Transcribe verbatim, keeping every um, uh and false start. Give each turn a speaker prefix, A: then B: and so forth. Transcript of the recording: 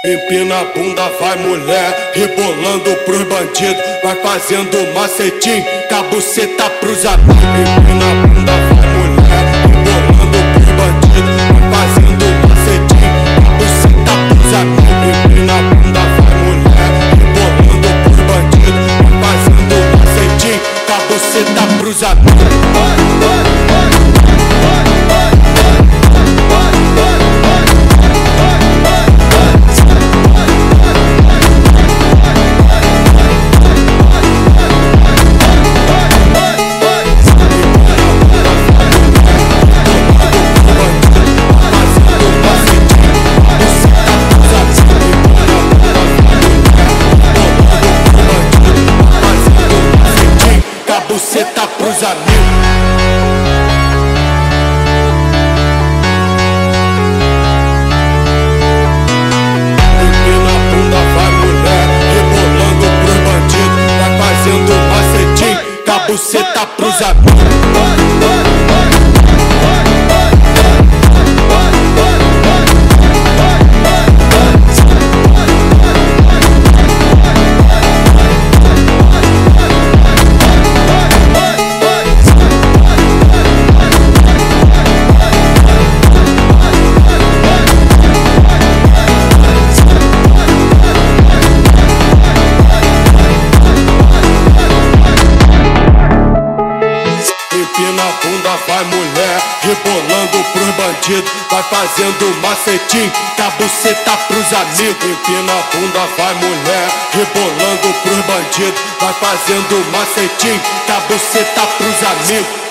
A: Empina a bunda, vai mulher, rebolando pros bandidos, vai fazendo macetim, cabuceta pros amigos. Empina a bunda, vai mulher, rebolando pros bandidos, vai fazendo macetim, cabuceta pros amigos. Empina a bunda, vai mulher, rebolando pros bandidos, vai fazendo macetim, cabuceta pros amigos. Buceta pros amigos. Empina a bunda, vai mulher, rebolando pros bandidos, vai fazendo macetim, cabuceta pros amigos. Empina a bunda, vai mulher, rebolando pros bandidos, vai fazendo macetim, cabuceta pros amigos. Empina a bunda, vai mulher, rebolando pros bandidos, vai fazendo macetim, cabuceta pros amigos.